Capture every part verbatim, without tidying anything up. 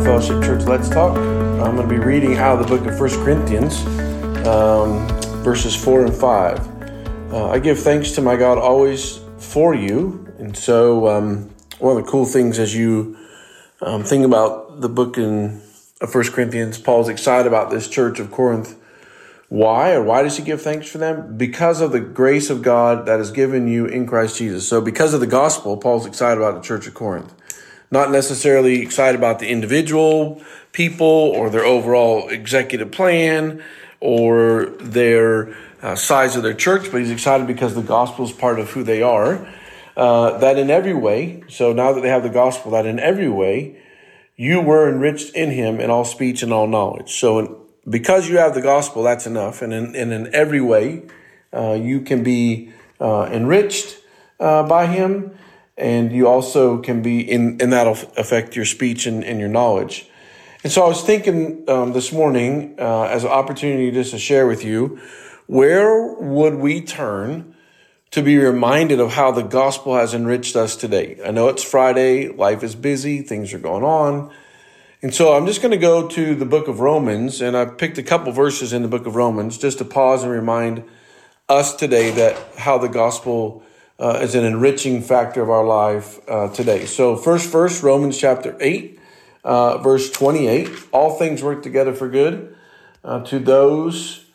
Fellowship Church Let's Talk. I'm going to be reading out of the book of First Corinthians, um, verses four and five. Uh, I give thanks to my God always for you. And so um, one of the cool things as you um, think about the book in of First Corinthians, Paul's excited about this church of Corinth. Why? Or why does he give thanks for them? Because of the grace of God that is given you in Christ Jesus. So because of the gospel, Paul's excited about the church of Corinth. Not necessarily excited about the individual people or their overall executive plan or their uh, size of their church, but he's excited because the gospel is part of who they are. Uh, that in every way, so now that they have the gospel, that in every way, you were enriched in him in all speech and all knowledge. So in, because you have the gospel, that's enough. And in, and in every way, uh, you can be uh, enriched uh, by him. And you also can be in, and that'll affect your speech and, and your knowledge. And so I was thinking um, this morning, uh, as an opportunity just to share with you, where would we turn to be reminded of how the gospel has enriched us today? I know it's Friday, life is busy, things are going on. And so I'm just going to go to the book of Romans, and I picked a couple verses in the book of Romans just to pause and remind us today that how the gospel Uh, is an enriching factor of our life uh, today. So first verse, Romans chapter eight, uh, verse twenty-eight. All things work together for good uh, to those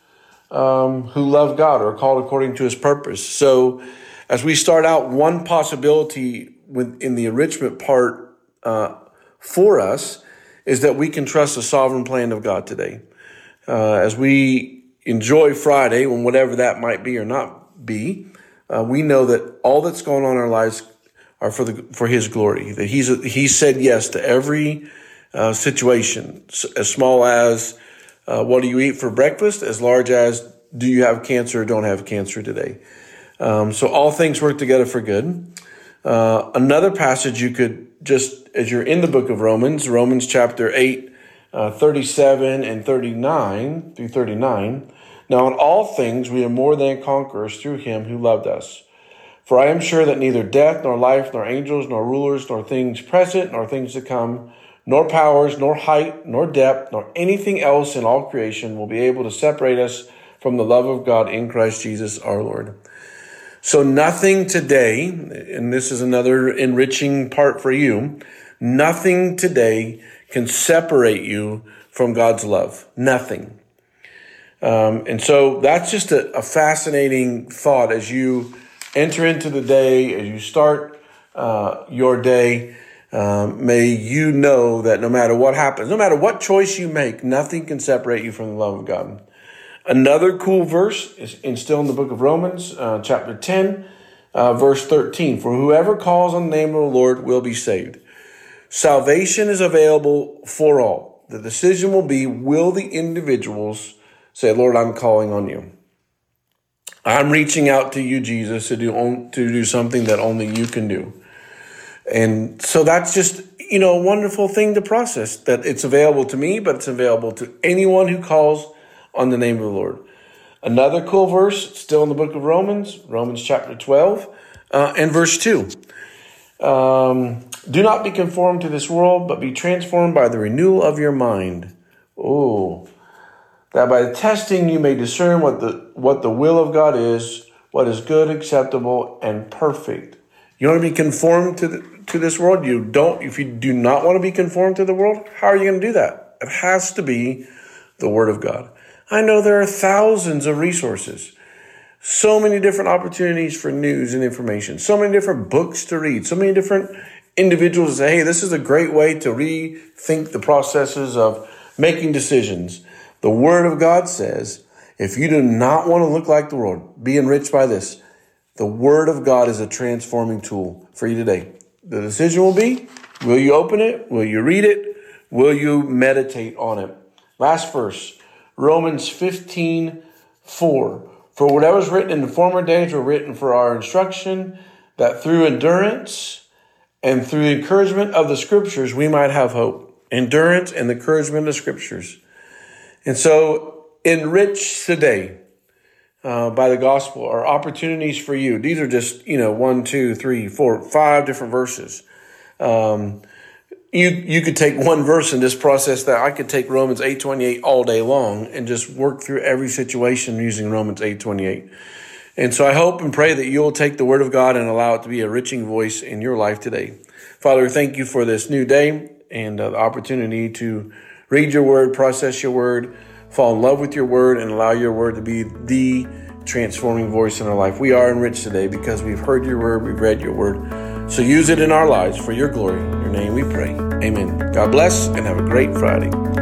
um, who love God or are called according to his purpose. So as we start out, one possibility within the enrichment part uh, for us is that we can trust the sovereign plan of God today. Uh, as we enjoy Friday, when whatever that might be or not be, Uh, we know that all that's going on in our lives are for the for his glory. That he's he said yes to every uh, situation, as small as uh, what do you eat for breakfast, as large as do you have cancer or don't have cancer today. Um, so all things work together for good. Uh, another passage you could just, as you're in the book of Romans, Romans chapter eight, uh, thirty-seven and thirty-nine through thirty-nine. Now in all things we are more than conquerors through him who loved us. For I am sure that neither death, nor life, nor angels, nor rulers, nor things present, nor things to come, nor powers, nor height, nor depth, nor anything else in all creation will be able to separate us from the love of God in Christ Jesus our Lord. So nothing today, and this is another enriching part for you, nothing today can separate you from God's love. Nothing. Um, and so that's just a, a fascinating thought as you enter into the day, as you start uh, your day. Um, may you know that no matter what happens, no matter what choice you make, nothing can separate you from the love of God. Another cool verse is in, still in the book of Romans, uh, chapter ten, uh, verse thirteen. For whoever calls on the name of the Lord will be saved. Salvation is available for all. The decision will be, will the individuals say, Lord, I'm calling on you. I'm reaching out to you, Jesus, to do to do something that only you can do. And so that's just, you know, a wonderful thing to process, that it's available to me, but it's available to anyone who calls on the name of the Lord. Another cool verse, still in the book of Romans, Romans chapter twelve, uh, and verse two. Um, Do not be conformed to this world, but be transformed by the renewal of your mind. Oh, that by the testing you may discern what the what the will of God is, what is good, acceptable, and perfect. You want to be conformed to the, to this world? You don't. If you do not want to be conformed to the world, how are you going to do that? It has to be the Word of God. I know there are thousands of resources, so many different opportunities for news and information, so many different books to read, so many different individuals say, hey, this is a great way to rethink the processes of making decisions. The Word of God says, if you do not want to look like the world, be enriched by this. The Word of God is a transforming tool for you today. The decision will be, will you open it? Will you read it? Will you meditate on it? Last verse, Romans fifteen four. For whatever was written in the former days were written for our instruction, that through endurance and through the encouragement of the Scriptures, we might have hope. Endurance and the encouragement of the Scriptures. And so, enrich today uh, by the gospel are opportunities for you. These are just, you know, one, two, three, four, five different verses. Um, you you could take one verse and just process that. I could take Romans eight twenty-eight all day long and just work through every situation using Romans eight twenty-eight. And so I hope and pray that you'll take the word of God and allow it to be a enriching voice in your life today. Father, thank you for this new day and uh, the opportunity to read your word, process your word, fall in love with your word, and allow your word to be the transforming voice in our life. We are enriched today because we've heard your word, we've read your word. So use it in our lives for your glory. In your name we pray. Amen. God bless and have a great Friday.